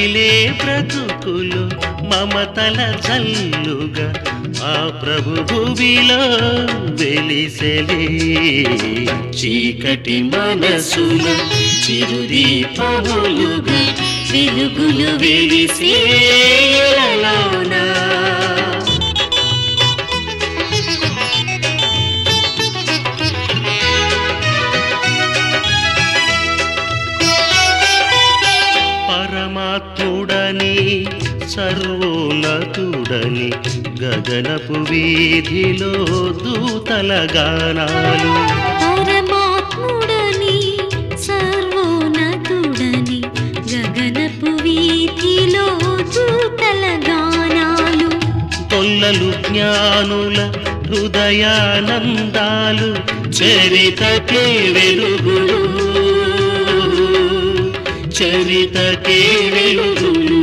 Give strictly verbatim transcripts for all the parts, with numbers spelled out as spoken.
రగిలే బ్రతుకులు మమతల జల్లుగా ఆ ప్రభు భూమిలో వెలిసెలే. చీకటి మనసుల చిరుదీపములుగా వెలుగులు వెలిసేలలోనా. పరమాత్ముడని సర్వోన్నతుడని గగనపు వీధిలో దూతల గానాలు. పరమాత్ముడని సర్వోన్నతుడని గగనపు వీధిలో దూతల గానాలు. తొల్లలు జ్ఞానుల హృదయానందాలు చరితకే వెలుగులు, చరితకే వెలుగులు.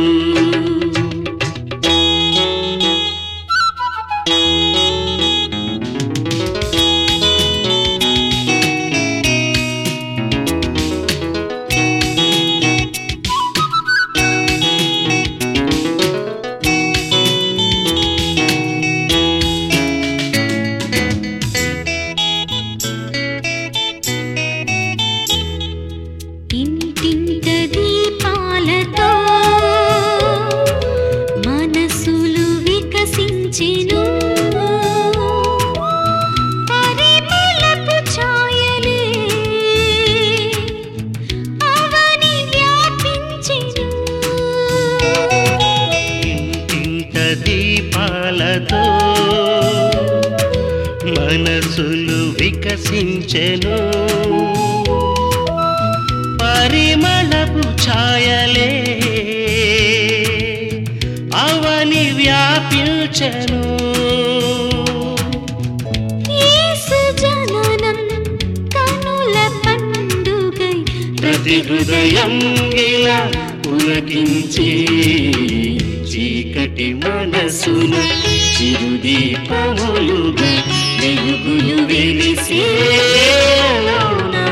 ఇంటింట దీపాలతో మనసులు వికసించెను. పరిమళపు ఛాయలే అవని వ్యాపించెను. ఇంటింట దీపాలతో మనసులు వికసించెను. పరిమళపు ఛాయలే అవని వ్యాపించెను. యేసు జననం కనుల పండుగై ప్రతి హృదయం ఇలా పులకించి చీకటి మనసున చిరుదీపములుగా వెలుగులు వెలిసేలలోనా.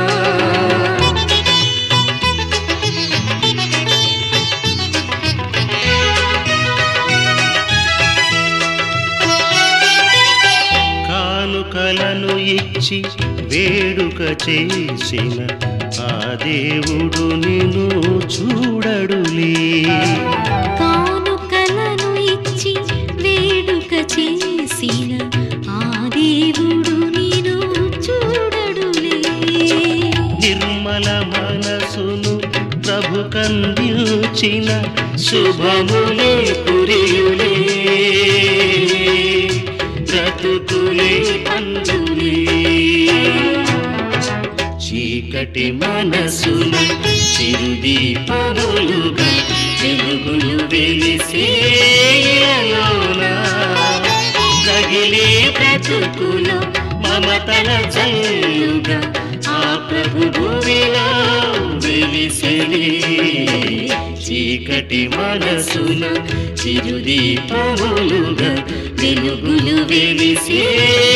కానుకలను ఇచ్చి వేడుక చేసిన ఆ దేవుడు నిన్ను చూడడులే. కానుకలను ఇచ్చి వేడుక చేసిన ఆ దేవుడు నిన్ను చూడడులే. నిర్మల మనసును ప్రభు కందించిన శుభములే కురియులే, బ్రతుకులే పండులే. చీకటి మనసున చిరుదీపములుగా వెలుగులు వెలిసేలలోనా. రగిలే బ్రతుకులో మమతల జల్లుగా ఆ ప్రభు భూమిలో వెలిసెలే. చీకటి మనసున చిరుదీపములుగా వెలుగులు వెలిసే